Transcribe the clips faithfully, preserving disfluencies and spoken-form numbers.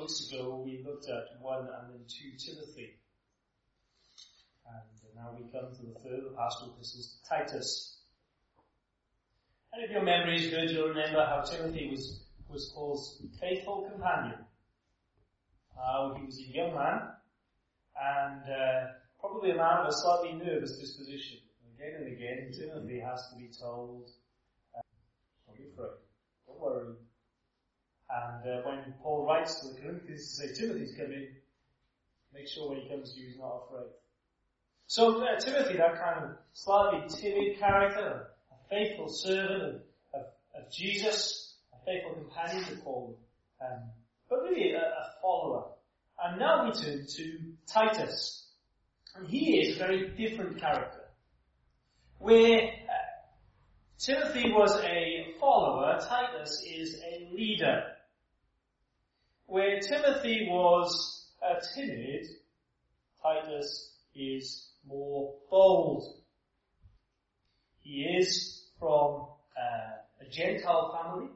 weeks ago we looked at one and then two Timothy. And now we come to the third of the pastoral epistles to Titus. And if your memory is good, you'll remember how Timothy was, was Paul's faithful companion. How he was a young man, and uh, probably a man of a slightly nervous disposition. Again and again, Timothy has to be told, uh, don't be afraid, don't worry. And uh, when Paul writes to the Corinthians to say, Timothy's coming, make sure when he comes to you he's not afraid. So uh, Timothy, that kind of slightly timid character, a faithful servant of, of, of Jesus, a faithful companion to Paul, um, but really a, a follower. And now we turn to Titus. And he is a very different character. Where uh, Timothy was a follower, Titus is a leader. Where Timothy was uh, timid, Titus is more bold. He is from uh, a Gentile family.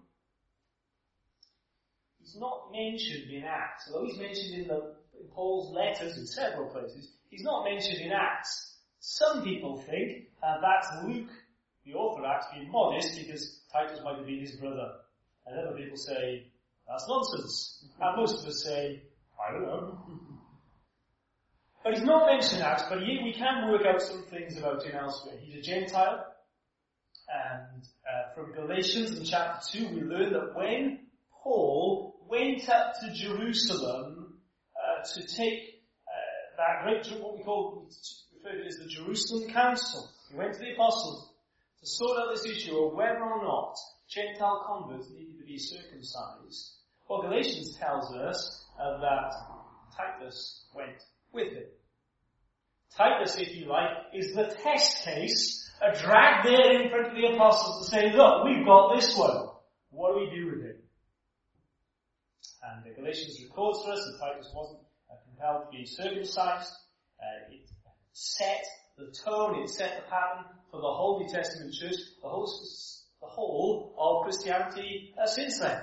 He's not mentioned in Acts, although he's mentioned in, the, in Paul's letters in several places. He's not mentioned in Acts. Some people think uh, that's Luke, the author of Acts, being modest because Titus might have been his brother. And other people say, that's nonsense. And most of us say, I don't know. But he's not mentioned in Acts, but he, we can work out some things about him elsewhere. He's a Gentile. And uh, from Galatians in chapter two, we learn that when Paul went up to Jerusalem uh, to take uh, that great, what we call, referred to as the Jerusalem Council. He went to the apostles to sort out this issue of whether or not Gentile converts needed to be circumcised. Well, Galatians tells us uh, that Titus went with him. Titus, if you like, is the test case, a drag there in front of the apostles to say, look, we've got this one. What do we do with it? And the Galatians records for us that Titus wasn't uh, compelled to be circumcised. Uh, it set the tone, it set the pattern for the whole New Testament church, the whole, the whole of Christianity uh, since then.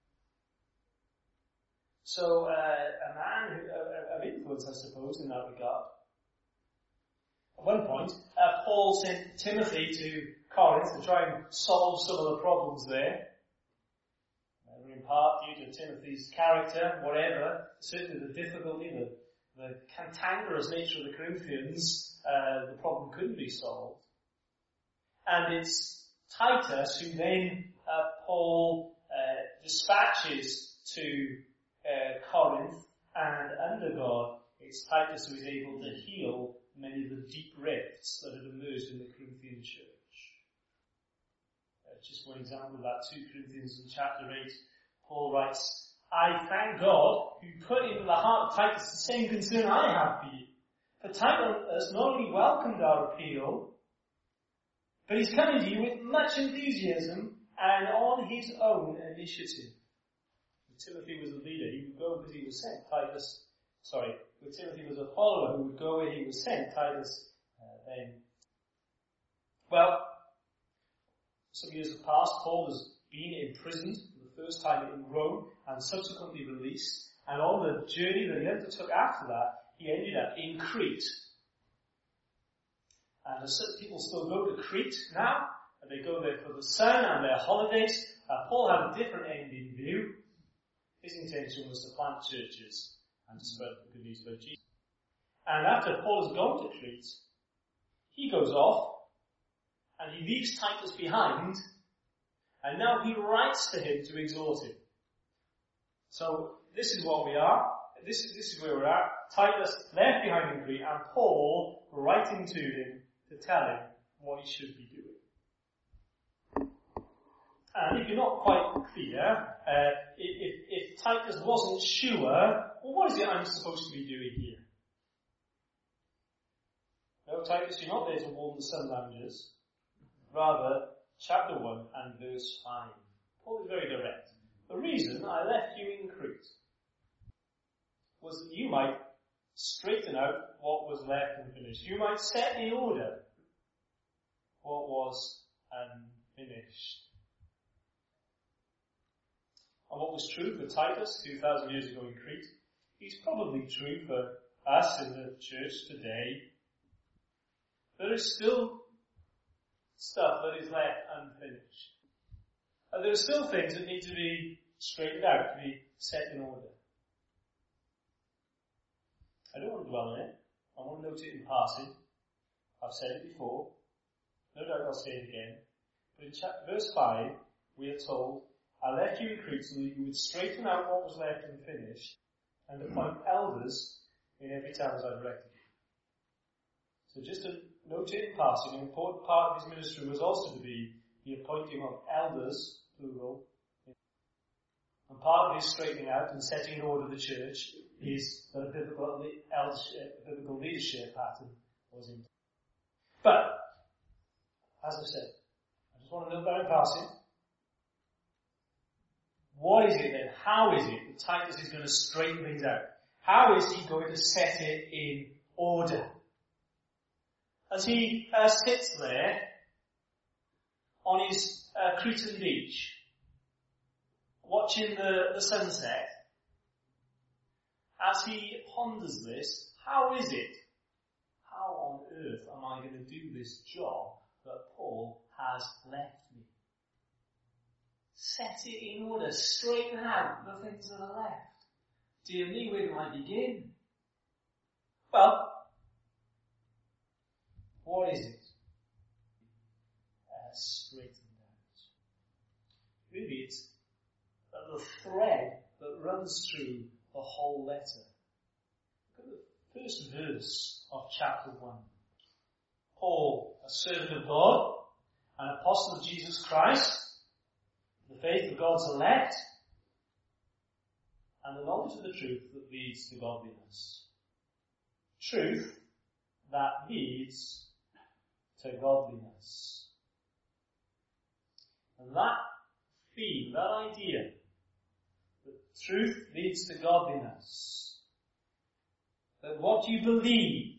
So, uh, a man who, uh, of influence, I suppose, in that regard. At one point, uh, Paul sent Timothy to Corinth to try and solve some of the problems there. Uh, in part due to Timothy's character, whatever, certainly the difficulty, the, the cantankerous nature of the Corinthians, uh, the problem couldn't be solved. And it's Titus who then uh, Paul uh, dispatches to uh, Corinth, and under God, it's Titus who is able to heal many of the deep rifts that had emerged in the Corinthian church. Uh, just one example of that, two Corinthians in chapter eight, Paul writes, I thank God who put into the heart of Titus the same concern I have for you. For Titus not only welcomed our appeal, but he's coming to you with much enthusiasm and on his own initiative. If Timothy was a leader, he would go because he was sent. Titus, sorry, if Timothy was a follower who would go where he was sent. Titus uh, then. Well, some years have passed. Paul has been imprisoned for the first time in Rome and subsequently released. And on the journey that he undertook after that, he ended up in Crete. And people still go to Crete now, and they go there for the sun and their holidays. Uh, Paul had a different end in view. His intention was to plant churches and to spread the good news about Jesus. And after Paul has gone to Crete, he goes off, and he leaves Titus behind, and now he writes to him to exhort him. So, this is what we are. This is, this is where we're at. Titus left behind in Crete, and Paul writing to him to tell him what he should be doing. And if you're not quite clear, uh, if, if Titus wasn't sure, well, what is it I'm supposed to be doing here? No, Titus, you're not there to warm the sun loungers. Rather, chapter one and verse five. Paul is very direct. The reason I left you in Crete was that you might straighten out what was left unfinished. You might set in order what was unfinished. And what was true for Titus two thousand years ago in Crete is probably true for us in the church today. There is still stuff that is left unfinished. And there are still things that need to be straightened out, to be set in order. I don't want to dwell on it. I want to note it in passing. I've said it before. No doubt I'll say it again. But in chapter, verse five, we are told, I left you in Crete so that you would straighten out what was left unfinished and appoint elders in every town as I directed you. So just to note it in passing, an important part of his ministry was also to be the appointing of elders, plural. And part of his straightening out and setting in order the church is that a biblical, eldership, a biblical leadership pattern was in. But, as I've said, I just want to note that in passing. What is it then? How is it that Titus is going to straighten things out? How is he going to set it in order? As he uh, sits there on his uh, Cretan beach, watching the, the sunset, as he ponders this, how is it? How on earth am I going to do this job that Paul has left me? Set it in order, straighten out the things that are left. Dear me, where do I begin? Well, what is it? Uh, straightened out. Really, it's the thread that runs through the whole letter. Look at the first verse of chapter one. Paul, a servant of God, an apostle of Jesus Christ, the faith of God's elect, and the knowledge of the truth that leads to godliness. Truth that leads to godliness. And that theme, that idea, that truth leads to godliness, that what you believe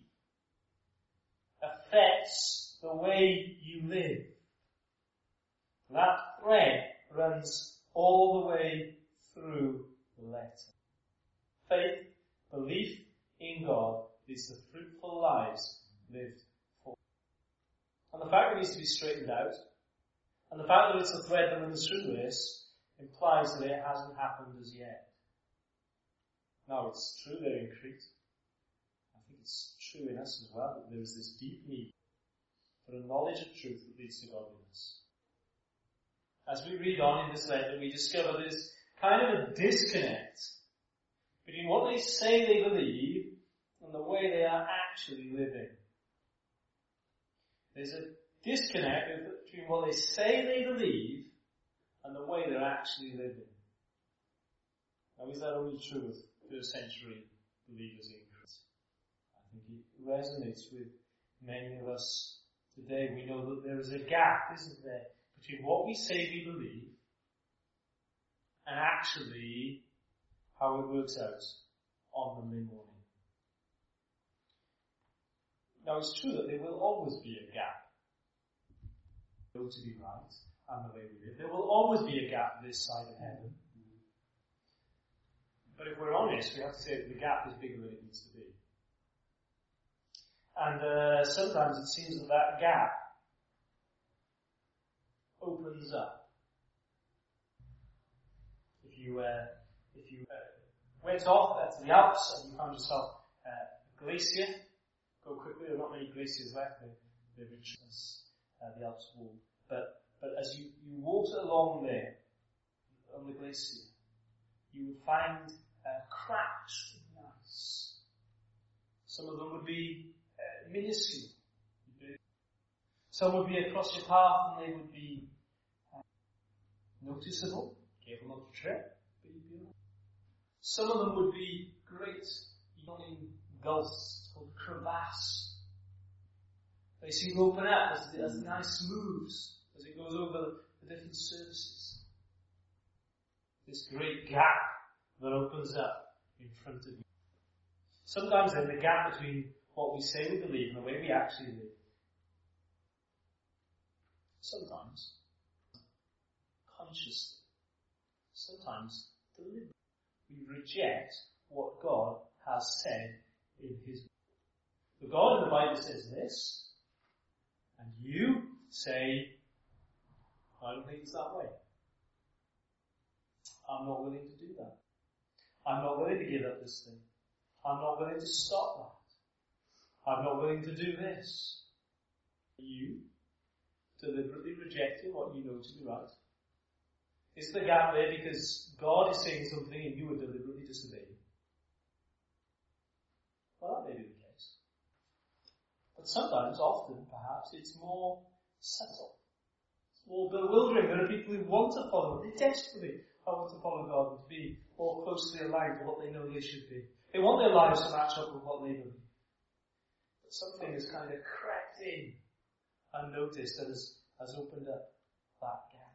affects the way you live, that thread runs all the way through the letter. Faith, belief in God is the fruitful lives lived for. And the fact that it needs to be straightened out, and the fact that it's a thread that runs through this, implies that it hasn't happened as yet. Now, it's true there in Crete. I think it's true in us as well, that there is this deep need for a knowledge of truth that leads to godliness. As we read on in this letter, we discover this kind of a disconnect between what they say they believe and the way they are actually living. There's a disconnect between what they say they believe and the way they're actually living. Now, is that only true of first century believers in Christ? I think it resonates with many of us today. We know that there is a gap, isn't there, between what we say we believe and actually how it works out on Monday morning. Now, it's true that there will always be a gap. Though to be right and the way we live, there will always be a gap this side of heaven. But if we're honest, we have to say that the gap is bigger than it needs to be. And uh, sometimes it seems that that gap opens up. If you uh, if you uh, went off uh, to the Alps and you found yourself uh, a glacier, go quickly. There are not many glaciers left. They're, they're rich as uh, the Alps wall. But but as you, you walked along there on the glacier, you would find uh, cracks. Nice. Some of them would be uh, minuscule. Some would be across your path and they would be uh, noticeable. Careful not to trip. Some of them would be great yawning gulfs called a crevasse. They seem to open up as the, as the ice moves, as it goes over the different surfaces. This great gap that opens up in front of you. Sometimes then the gap between what we say we believe and the way we actually live. Sometimes, consciously, sometimes deliberately. We reject what God has said in His word. The God in the Bible says this, and you say, I don't think it's that way. I'm not willing to do that. I'm not willing to give up this thing. I'm not willing to stop that. I'm not willing to do this. You deliberately rejecting what you know to be right. Is the gap there because God is saying something and you are deliberately disobeying? Well, that may be the case. But sometimes, often, perhaps, it's more subtle. It's more bewildering. There are people who want to follow. They desperately want to follow God and to be more closely aligned to what they know they should be. They want their lives to match up with what they believe. But something has kind of crept in unnoticed and has, has opened up that gap.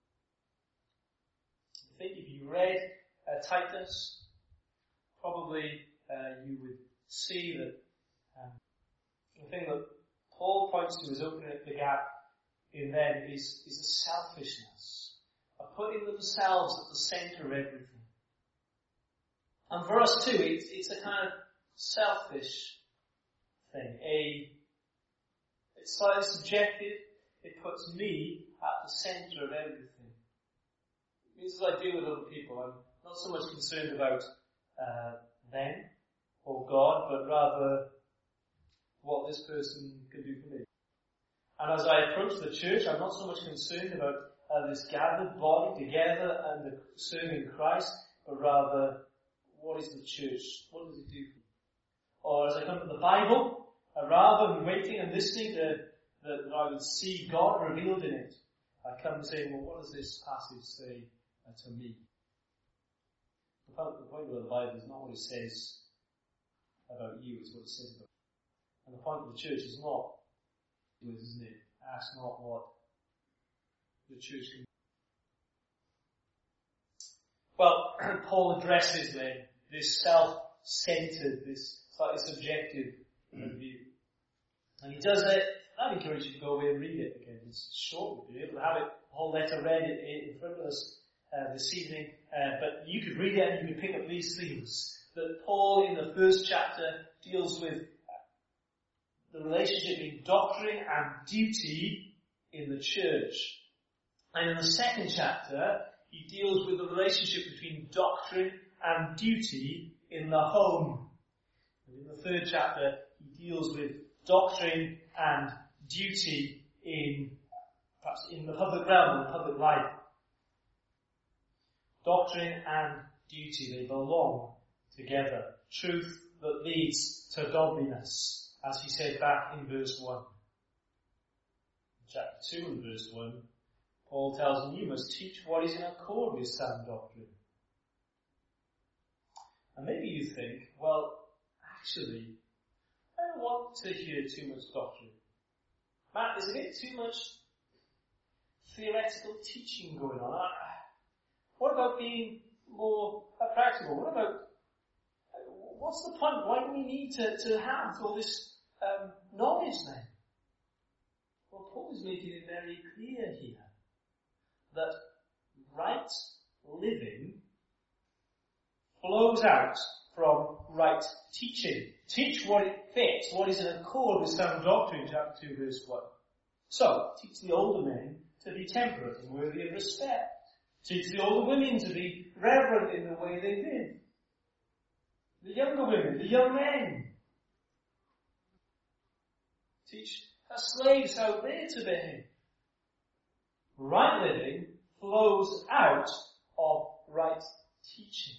I think if you read uh, Titus, probably uh, you would see that um, the thing that Paul points to as opening up the gap in them is, is a selfishness, of putting themselves at the centre of everything. And for us too, it's, it's a kind of selfish thing. A, it's slightly subjective. It puts me at the centre of everything. It means as I deal with other people, I'm not so much concerned about uh, them or God, but rather what this person can do for me. And as I approach the church, I'm not so much concerned about uh, this gathered body together and the serving Christ, but rather, what is the church? What does it do for me? Or as I come to the Bible, uh, rather than waiting and listening to that, that I would see God revealed in it, I come saying, well, what does this passage say uh, to me? The point of the Bible is not what it says about you, it's what it says about you. And the point of the church is not, isn't it? Ask not what the church can do. Well, Paul addresses then this self-centered, this slightly subjective view. And he does it. I'd encourage you to go away and read it again. It's short. You're able to have it, the whole letter read in front of us uh, this evening. Uh, but you could read it and you could pick up these themes. That Paul, in the first chapter, deals with the relationship between doctrine and duty in the church. And in the second chapter, he deals with the relationship between doctrine and duty in the home. And in the third chapter, he deals with doctrine and duty in, perhaps in the public realm, in public life. Doctrine and duty, they belong together. Truth that leads to godliness, as he said back in verse one. In chapter two and verse one, Paul tells them, you must teach what is in accord with sound doctrine. And maybe you think, well, actually, I don't want to hear too much doctrine. Matt, there's a bit too much theoretical teaching going on. What about being more practical? What about, what's the point? Why do we need to, to have all this um, knowledge then? Well, Paul is making it very clear here that right living flows out from right teaching. Teach what it fits, what is in accord with sound doctrine, chapter two, verse one. So, teach the older men to be temperate and worthy of respect. Teach the older women to be reverent in the way they live. The younger women, the young men. Teach our slaves how they're to behave. Right living flows out of right teaching.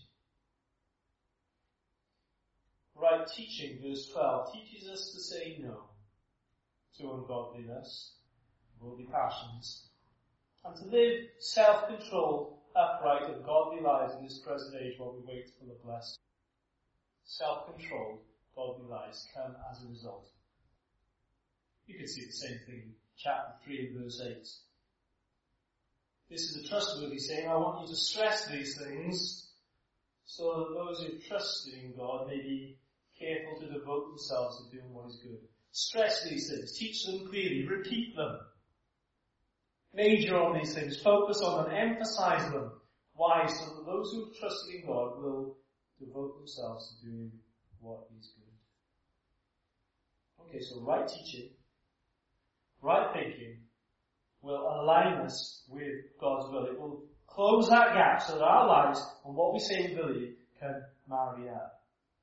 Right teaching, verse twelve, teaches us to say no to ungodliness, worldly passions, and to live self-controlled, upright, and godly lives in this present age while we wait for the blessing. Self-controlled, godly lives come as a result. You can see the same thing in chapter three and verse eight. This is a trustworthy saying. I want you to stress these things so that those who trust in God may be careful to devote themselves to doing what is good. Stress these things. Teach them clearly. Repeat them. Major on these things. Focus on them. Emphasize them. Why? So that those who have trusted in God will devote themselves to doing what is good. Okay, so right teaching, right thinking will align us with God's will. It will close that gap so that our lives and what we say we believe can marry up.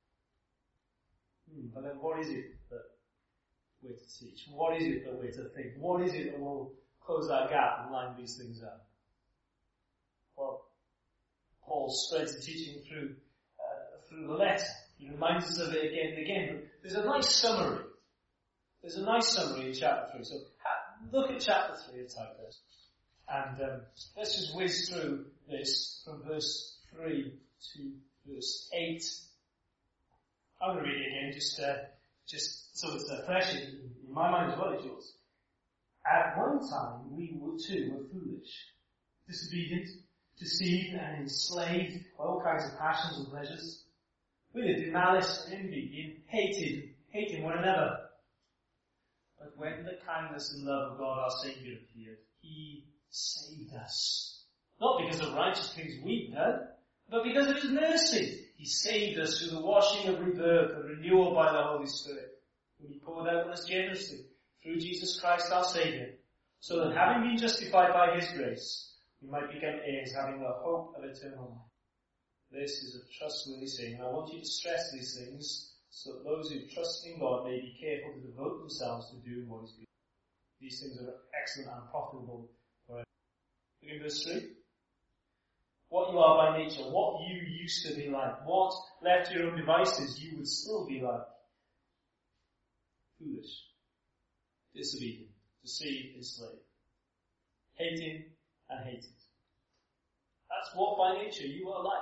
Hmm, but then what is it that we're to teach? What is it that we're to think? What is it that will close that gap and line these things up? Well, Paul spreads the teaching through uh, through the letter. He reminds us of it again and again. But there's a nice summary. There's a nice summary in chapter three. So ha- look at chapter three of Titus. And um, let's just whiz through this from verse three to verse eight. I'm going to read it again, just uh, just so it's uh, fresh in, in my mind as well as yours. At one time we were too were foolish, disobedient, deceived and enslaved by all kinds of passions and pleasures. We lived in malice and envy, being hated, hating one another. But when the kindness and love of God our Saviour appeared, He saved us. Not because of righteous things we've done, but because of His mercy. He saved us through the washing of rebirth and renewal by the Holy Spirit, whom He poured out on us generously through Jesus Christ our Saviour, so that having been justified by His grace, we might become heirs, having the hope of eternal life. This is a trustworthy saying, and I want you to stress these things so that those who trust in God may be careful to devote themselves to doing what is good. These things are excellent and profitable for everyone. Look at verse three. What you are by nature, what you used to be like, what left to your own devices you would still be like. Foolish, disobedient, deceived, enslaved, hating and hated. That's what by nature you are like.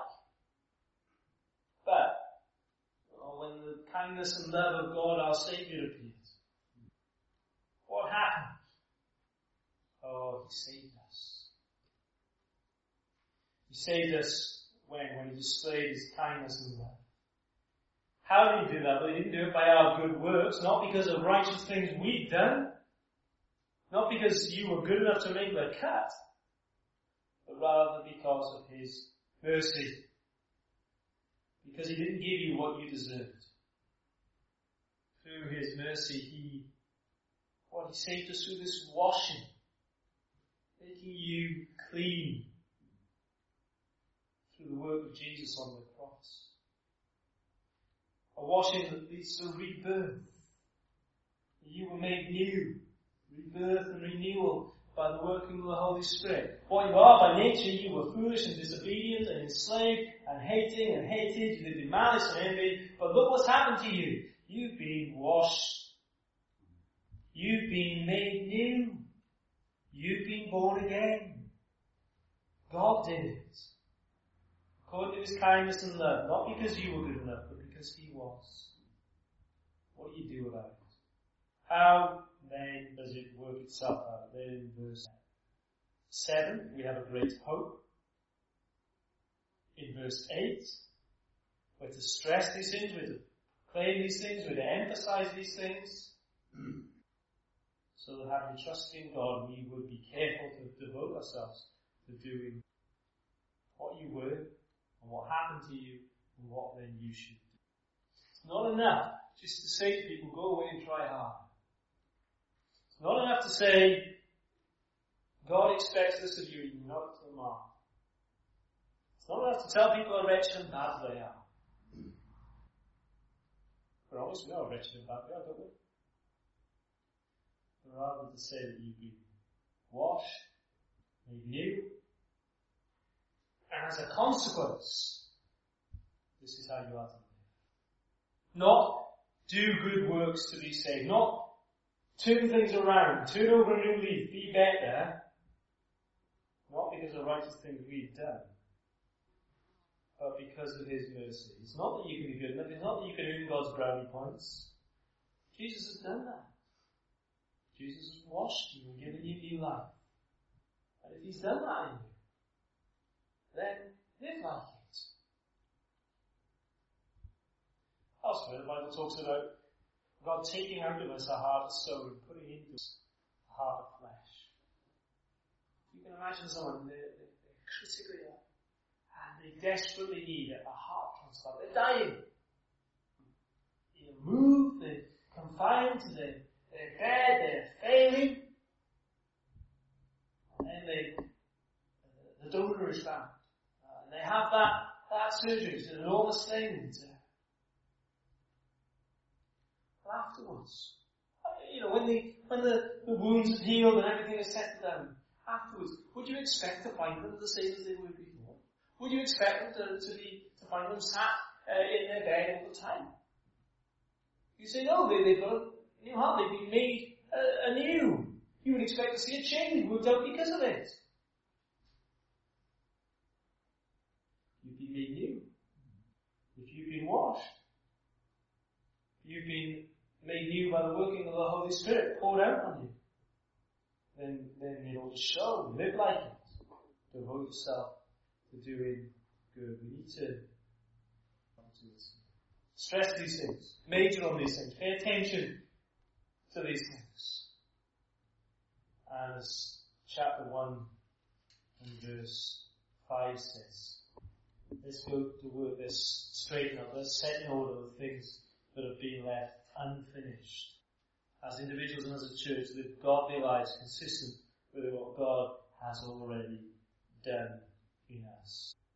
But oh, when the kindness and love of God our Saviour appeared, what happened? Oh, He saved us. He saved us when? When He displayed His kindness and love. How did He do that? Well, He didn't do it by our good works, not because of righteous things we'd done, not because you were good enough to make the cut, but rather because of His mercy. Because He didn't give you what you deserved. Through His mercy, He, what He saved us through this washing, making you clean through the work of Jesus on the cross. A washing that leads to rebirth. You were made new. Rebirth and renewal by the working of the Holy Spirit. What you are by nature, you were foolish and disobedient and enslaved and hating and hated. You lived in malice and envy. But look what's happened to you. You've been washed. You've been made new. You've been born again. God did it. According to His kindness and love. Not because you were good enough, but because He was. What do you do about it? How then does it work itself out? There in verse seven, we have a great hope. In verse eight, we're to stress these things, we're to claim these things, we're to emphasize these things. So that having trust in God, we would be careful to devote ourselves to doing what you were, and what happened to you, and what then you should do. It's not enough just to say to people, go away and try hard. It's not enough to say, God expects this of you, and you're not up to the mark. It's not enough to tell people how wretched and bad they are. We're honest, we are wretched and bad, we are, don't we? But rather to say that you've been washed, made new, and as a consequence, this is how you are to live. Not do good works to be saved. Not turn things around, turn over a new leaf, be better. Not because of righteous things we've done, but because of His mercy. It's not that you can be good enough. It's not that you can earn God's brownie points. Jesus has done that. Jesus has washed you and given you new life. And if He's done that in you, then live like it. Elsewhere, the Bible talks about God taking out of us a heart of stone and putting into us a heart of flesh. You can imagine someone, they're, they're critically and they desperately need a heart transplant. They're dying. They're moved, they're confined to their, their bed, they're failing. And then they, uh, the donor is found. Uh, and they have that, that surgery. It's an enormous thing. To, well, afterwards, you know, when the when the, the wounds have healed and everything is settled down, afterwards, would you expect to find them the same as they were before? Would you expect them to, to be to find them sat uh, in their bed all the time? You say no, they, they've got a new heart, they've been made uh, anew. You would expect to see a change worked out because of it. You've been made new. If you've been washed, you've been made new by the working of the Holy Spirit poured out on you, then, then it ought to show. Live like it. Devote yourself to doing good. We need to stress these things. Major on these things. Pay attention to these things. And as chapter one and verse five says, let's go to work, let's straighten up, let's set in order the things that have been left unfinished. As individuals and as a church, live godly lives consistent with what God has already done in us.